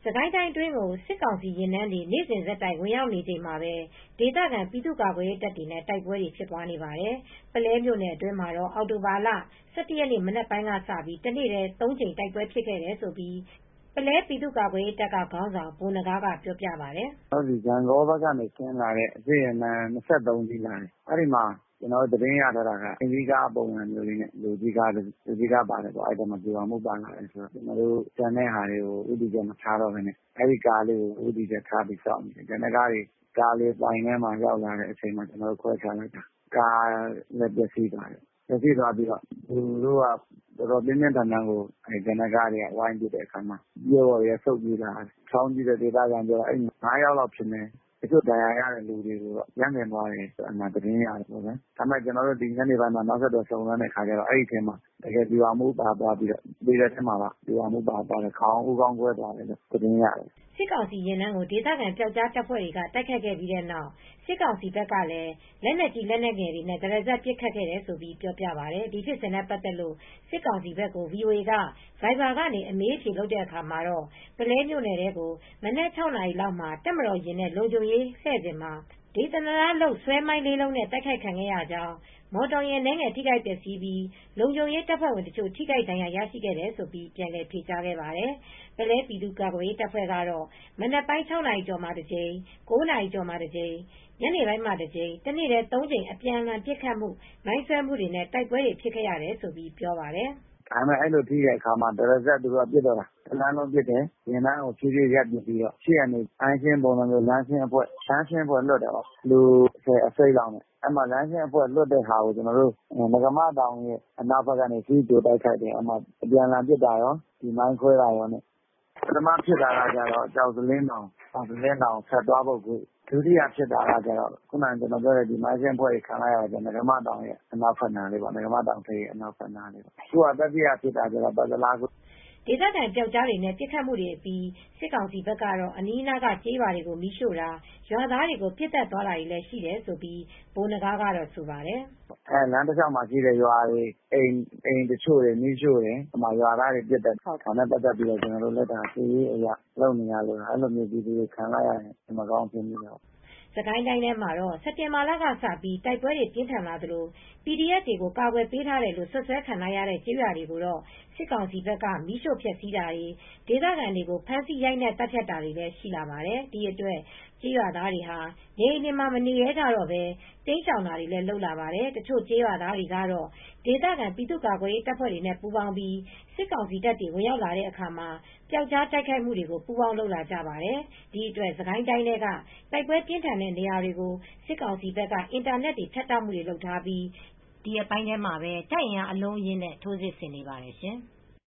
စကိုင်းတိုင်းအတွင်းကိုစစ်ကောင်စီရင်နှန်းတွေနေ့စဉ်ဆက်တိုက်ဝင်ရောက်နေချိန်မှာပဲဒေသခံပြည်သူ့ကာကွယ်ရေးတပ်တွေနဲ့တိုက်ပွဲတွေဖြစ်ပွားနေပါတယ်။ပုလဲမြို့နယ်အတွင်းမှာတော့အောက်တိုဘာလ 17 ရက်နေ့မနက်ပိုင်းကစပြီးတနေ့တည်း3 ကြိမ်တိုက်ပွဲဖြစ်ခဲ့တယ်လို့ပုလဲပြည်သူ့ကာကွယ်ရေးတပ်ကခေါင်းဆောင်ဗိုလ်နဂါးကပြောပြပါတယ်။ဟုတ်ပြီဂံကောဘက်ကနေဆင်းလာတဲ့အစ်ရနံ23စီးလာတယ်။အဲဒီမှာကျွန်တော်တို့သတင်းရထားတာကအိမ်ကြီးကားပုံစံမျိုးလေးနဲ့လူကြီးကားပါတယ်ပေါ့အဲ့ဒါမှပြပါမှုပါလာတယ်ဆိုတော့ကျွန်တော်တို့တန်တဲ့ဟာတွေကိုဥတီချက်မထားတော့ဘဲနဲ့အဲ့ဒီကားလေးကိုဥတီချက်ထားပြီးစောင့်နေတယ်။တန်တဲ့ကားလေးပိုင်ထဲမှာရောက်လာတဲ့အချိန်မှာကျွန်တော်တို့ခွဲချလိုက်တာကားလည်းပျက်စီးသွားတယ်။ပျက်စီးသွားပြီးတော့သူတို့ကတော်တော်ပြင်းပြင်းထန်ထန်ကိုအဲ့တန်တဲ့ကားတွေကဝိုင်းပစ်တဲ့အခါမှာပြေပေါ်ရဲဆုတ်ပြေးလာတယ်။ချောင်းကြည့်တဲ့ဒေသခံပြောအဲ့9ယောက်လောက်ဖြစ်နေတချို့ဒဏ်ရာရတဲ့လူတွေကိုတော့ရမ်းနေသွားတယ်အမှသတင်းရတယ်ပေါ့ဗျာ။ဒါပေမဲ့ကျွန်တော်တို့ဒီညနေပိုင်းမှာနောက်ဆက်တွဲစုံစမ်းတဲ့ခါကျတော့အဲ့ဒီအချိန်မှာတကယ်ဒီဝမှုပါသွားပြီးတော့ဒီတဲ့ထဲမှာပါဒီဝမှုပါသွားတယ်ခေါင်းဦးကောင်းကွဲသွားတယ်လို့သတင်းရတယ်။စစ်ကောင်စီရင်နှန်းကိုဒေသခံပျောက်ကြားတပ်ဖွဲ့တွေကတိုက်ခတ်ခဲ့ပြီးတဲ့နောက်စစ်ကောင်စီဘက်ကလည်းလက်နက်ကြီးလက်နက်ငယ်တွေနဲ့ကြရဇက်ပစ်ခတ်ခဲ့တယ်လို့ပြောပြပါတယ်။ဒီဖြစ်စဉ်နဲ့ပတ်သက်လို့စစ်ကောင်စီဘက်ကို VOA က Viber ကနေအမေးအဖြေလုပ်တဲ့အခါမှာတော့ပုလဲမြို့နယ်ထဲကိုမနက် 6 နာရီလောက်မှာတပ်မတော်ယာဉ်နဲ့လုံခြုံရေးလှည့်စဉ်မှာဒေသနာလုပ်ဆွဲမိုင်းလေးလုံးနဲ့တိုက်ခိုက်ခံခဲ့ရကြောင်းမော်တော်ယာဉ်နှဲငယ်ထိခိုက်ပျက်စီးပြီးလုံခြုံရေးတပ်ဖွဲ့ဝင်တချို့ထိခိုက်ဒဏ်ရာရရှိခဲ့တယ်လို့ပြန်လည်ဖြေကြားခဲ့ပါတယ်။ပုလဲပြည်သူ့ကာကွယ်ရေးတပ်ဖွဲ့ကတော့မနက်ပိုင်း 6 နာရီကျော်မှာတစ်ကြိမ် 9 နာရီကျော်မှာတစ်ကြိမ်ညနေပိုင်းမှာတစ်ကြိမ်တနေ့တည်း3 ကြိမ်အပြန်အလှန်ပစ်ခတ်မှုမိုင်းဆွဲမှုတွေနဲ့တိုက်ပွဲတွေဖြစ်ခဲ့ရတယ်လို့ပြောပါတယ်။ဒါပေမဲ့အဲ့လိုထိတဲ့အခါမှာဒရဇက်သူကပစ်တော့တာတလန်းလုံးပစ်တယ်ရင်နှန်းကိုဖြည်းဖြည်းရပ်ပစ်ပြီးတော့ရှေ့ကနေအန်းရှင်းပုံစံမျိုးလမ်းရှင်းအဖွဲ့လွတ်တယ်ပေါ့လူ10အစိမ့်လောက်နဲ့အဲ့မှာလမ်းရှင်းအဖွဲ့လွတ်တဲ့ဟာကိုကျွန်တော်တို့ငကမတောင်ရဲ့အနောက်ဘက်ကနေစီးကြိုတိုက်ခိုက်တယ်အမှအပြန်အလှန်ပစ်တာရောဒီမိုင်းခွဲတာရောနဲ့ပထမဖြစ်တာကကြတော့ကြောက်စလင်းတောင်ဆက်သွားဖို့ကိုဒုတိယဖြစ်တာကကြတော့ခုနကကျွန်တော်ပြောတဲ့ဒီမိုင်းရှင်းဖွဲ့ခံလိုက်ရတယ်ငကမတောင်ရဲ့အနောက်ဘက်နားလေးပေါ့ငကမတောင်ထိပ်ရဲ့အနောက်ဘက်နားလေးပေါ့သူကတတိယဖြစ်တာကြတော့ပဒလာကိုဒေသခံပျောက်ကြားတွေနဲ့ပစ်ခတ်မှုတွေအပြီးစစ်ကောင်စီဘက်ကတော့အနီးအနားကကျေးရွာတွေကိုမီးရှို့တာရွာသားတွေကိုပြစ်တက်သွားတာတွေလည်းရှိတယ်လို့ဗိုလ်နဂါးကတော့ဆိုပါတယ်လမ်းတစ်လျှောက်မှာရှိတဲ့ရွာတွေအိမ်တချို့တွေမီးရှို့တယ်အမှရွာသားတွေပြစ်တက်တာနဲ့ပတ်သက်ပြီးတော့ကျွန်တော်တို့လက်တာစီးရေးအရာလုပ်နေရလို့အဲ့လိုမျိုးပြည်သူတွေခံလိုက်ရရင်မကောင်းဖြစ်နေတော့စကိုင်းတိုင်းထဲမှာတော့စက်တင်ဘာလကစပြီးတိုက်ပွဲတွေပြင်းထန်လာသလို PDF တွေကိုကာကွယ်ပေးထားတယ်လို့ဆွဆွဲခံရတဲ့ကျေးရွာတွေကိုတော့စစ်ကောင်စီဘက်ကမီးရှို့ဖျက်ဆီးတာတွေဒေသခံတွေကိုဖမ်းဆီးရိုက်နှက်တပ်ဖြတ်တာတွေလည်းရှိလာပါတယ်။ဒီအတွက်ကျေးရွာသားတွေဟာနေအိမ်တွေမှာမနေရဲကြတော့ပဲတိမ်းရှောင်တာတွေလည်းလုပ်လာပါတယ်။တချို့ကျေးရွာသားတွေကတော့ဒေသခံပြည်သူ့ကာကွယ်ရေးတပ်ဖွဲ့တွေနဲ့ပူးပေါင်းပြီးစစ်ကောင်စီတပ်တွေဝင်ရောက်လာတဲ့အခါမှာပျောက်ကြားတိုက်ခိုက်မှုတွေကိုပူးပေါင်းလုပ်လာကြပါတယ်။ဒီအတွက်စကိုင်းတိုင်းထဲကတိုက်ပွဲပြင်းထန်တဲ့နေရာတွေကိုစစ်ကောင်စီဘက်ကအင်တာနက်တွေဖြတ်တောက်မှုတွေလုပ်ထားပြီးဒီအပိုင်းထဲမှာပဲတိုက်ရင်အလုံးအရင်းနဲ့ထိုးစစ်ဆင်နေပါတယ်ရှင်။